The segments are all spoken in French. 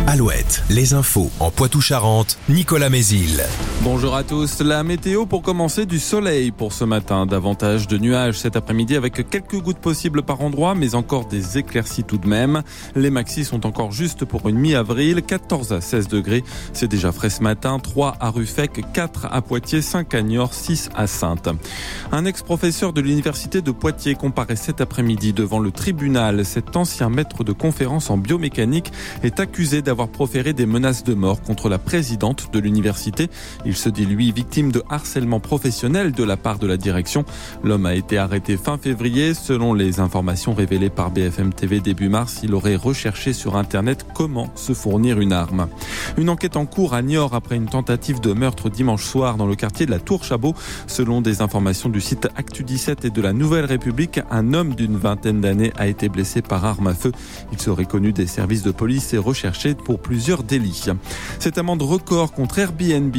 Alouette, les infos en Poitou-Charentes, Nicolas Mézil. Bonjour à tous. La météo pour commencer, du soleil pour ce matin. Davantage de nuages cet après-midi avec quelques gouttes possibles par endroit, mais encore des éclaircies tout de même. Les maxis sont encore juste pour une mi-avril, 14 à 16 degrés. C'est déjà frais ce matin, 3 à Ruffec, 4 à Poitiers, 5 à Niort, 6 à Saintes. Un ex-professeur de l'université de Poitiers comparaît cet après-midi devant le tribunal. Cet ancien maître de conférence en biomécanique est accusé d'avoir proféré des menaces de mort contre la présidente de l'université. Il se dit, lui, victime de harcèlement professionnel de la part de la direction. L'homme a été arrêté fin février. Selon les informations révélées par BFM TV début mars, il aurait recherché sur Internet comment se fournir une arme. Une enquête en cours à Niort après une tentative de meurtre dimanche soir dans le quartier de la Tour Chabot. Selon des informations du site Actu17 et de la Nouvelle République, un homme d'une vingtaine d'années a été blessé par arme à feu. Il serait connu des services de police et recherché pour plusieurs délits. Cette amende record contre Airbnb,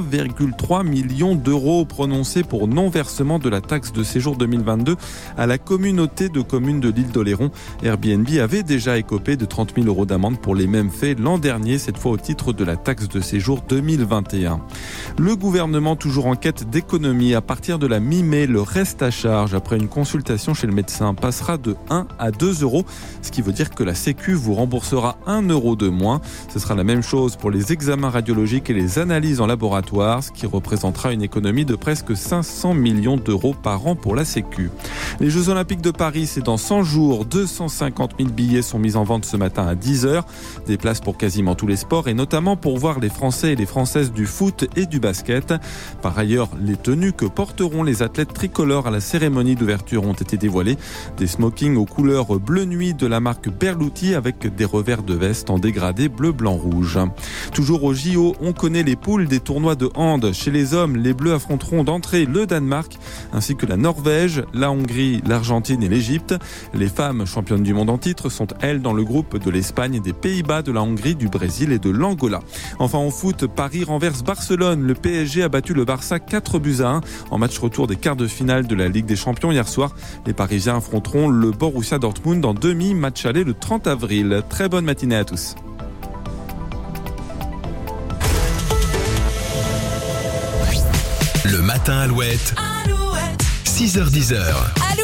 1,3 million d'euros prononcés pour non-versement de la taxe de séjour 2022 à la communauté de communes de l'île d'Oléron. Airbnb avait déjà écopé de 30 000 euros d'amende pour les mêmes faits l'an dernier, cette fois au titre de la taxe de séjour 2021. Le gouvernement toujours en quête d'économie. À partir de la mi-mai, le reste à charge après une consultation chez le médecin passera de 1 à 2 euros, ce qui veut dire que la Sécu vous remboursera 1 euro de moins. Ce sera la même chose pour les examens radiologiques et les analyses en laboratoire, ce qui représentera une économie de presque 500 millions d'euros par an pour la Sécu. Les Jeux Olympiques de Paris, c'est dans 100 jours. 250 000 billets sont mis en vente ce matin à 10h. Des places pour quasiment tous les sports et notamment pour voir les Français et les Françaises du foot et du basket. Par ailleurs, les tenues que porteront les athlètes tricolores à la cérémonie d'ouverture ont été dévoilées. Des smokings aux couleurs bleu nuit de la marque Berluti avec des revers de veste en dégradé bleu, blanc, rouge. Toujours au JO, on connaît les poules des tournois de hand. Chez les hommes, les Bleus affronteront d'entrée le Danemark ainsi que la Norvège, la Hongrie, l'Argentine et l'Égypte. Les femmes championnes du monde en titre sont, elles, dans le groupe de l'Espagne, des Pays-Bas, de la Hongrie, du Brésil et de l'Angola. Enfin, en foot, Paris renverse Barcelone. Le PSG a battu le Barça 4-1 en match retour des quarts de finale de la Ligue des Champions hier soir. Les Parisiens affronteront le Borussia Dortmund en demi-match aller le 30 avril. Très bonne matinée à tous. Le matin Alouette, 6h-10h.